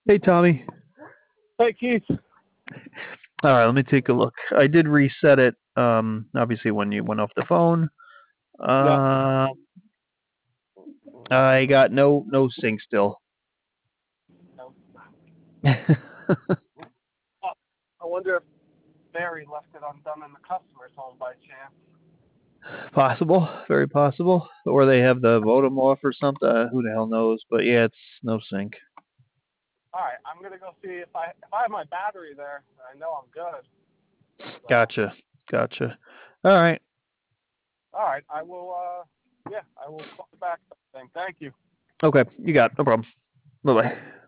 Hey, Tommy. Hey Keith. All right, let me take a look. I did reset it. Obviously when you went off the phone. Yeah. Uh, I got no sync still. No. Oh, I wonder if Barry left it undone in the customer's home by chance. Possible, very possible. Or they have the modem off or something. Who the hell knows? But yeah, it's no sync. All right, I'm gonna go see if I have my battery there. I know I'm good. So, Gotcha, gotcha. All right. all right, I will. Yeah, I will call back. Thank you. Okay, you got it. No problem. Bye bye.